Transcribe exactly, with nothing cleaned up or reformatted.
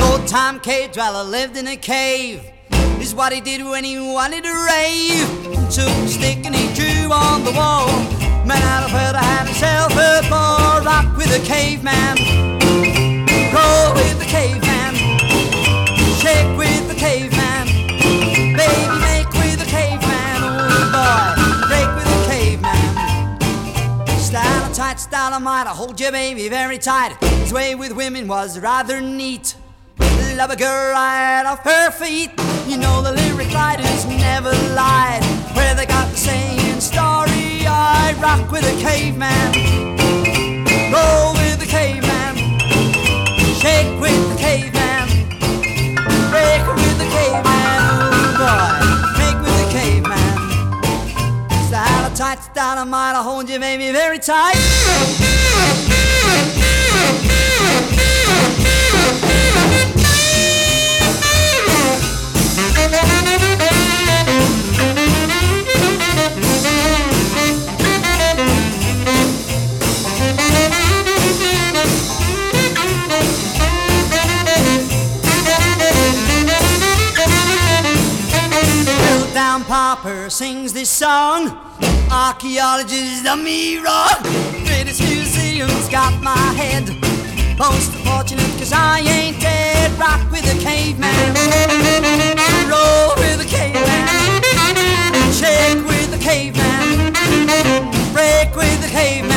Old-time cave dweller lived in a cave. Is what he did when he wanted to rave. Took a stick and he drew on the wall. Man out of her to have himself a ball. Rock with a caveman, roll with the caveman, shake with the caveman, baby make with the caveman. Oh boy, break with the caveman. Style and tight, style and might, I hold your baby very tight. His way with women was rather neat. Love a girl right off her feet. You know the lyric writers never lied. Where they got the saying story, I rock with a caveman, roll with the caveman, shake with the caveman, break with the caveman. Oh boy, make with the caveman. Style of tight, style of mine, I hold you baby very tight. Down Popper sings this song. Archaeologists done me wrong. British Museum's got my head. Most unfortunate cause I ain't dead. Rock with a caveman, roll with a caveman, shake with the caveman, break with the caveman.